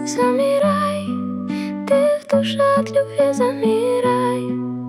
Замирай, ты в душе от любви замирай.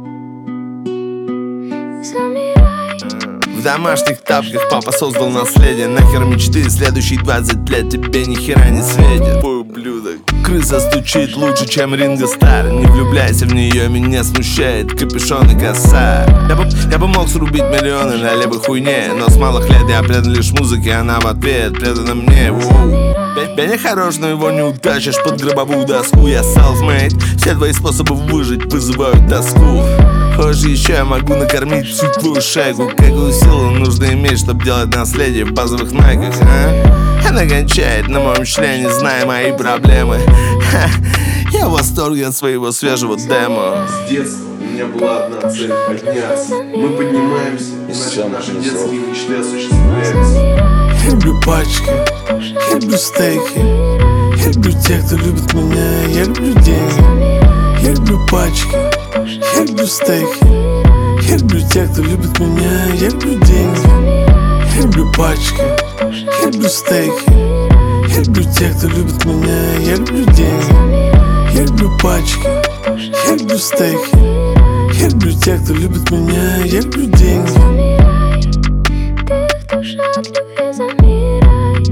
Замирай. В домашних тапках папа создал наследие. Нахер мечты, следующие 20 лет тебе ни хера не светит. Ой, ублюдок. Крыса стучит лучше, чем Ринго Стар. Не влюбляйся в нее, меня смущает капюшон и коса. Я бы мог срубить миллионы на левой хуйне, но с малых лет я предан лишь музыке, она в ответ предана мне. Пение хорош, но его не утащишь под гробовую доску. Я self-made, все твои способы выжить вызывают тоску. Позже еще я могу накормить всю твою шайку. Какую силу нужно иметь, чтобы делать наследие в базовых найках, а? Она кончает на моем члене, зная мои проблемы. Я в восторге от своего свежего демо. С детства у меня была одна цель — подняться. Мы поднимаемся, и наши детские мечты осуществляются. Я люблю пачки, я люблю стейки, я люблю тех, кто любит меня, я люблю деньги. Я люблю пачки, я люблю стейки, я люблю тех, кто любит меня, я люблю деньги. Я люблю пачки, я люблю стейки, я люблю тех, кто любит меня, я люблю деньги. Я люблю пачки, я люблю стейки, я люблю тех, кто любит меня, я люблю деньги. Ты в душе от любви замирай.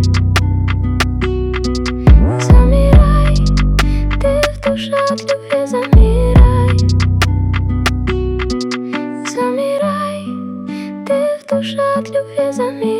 Замирай, ты в душе от любви замирай. Замирай, ты в душе от любви замирай.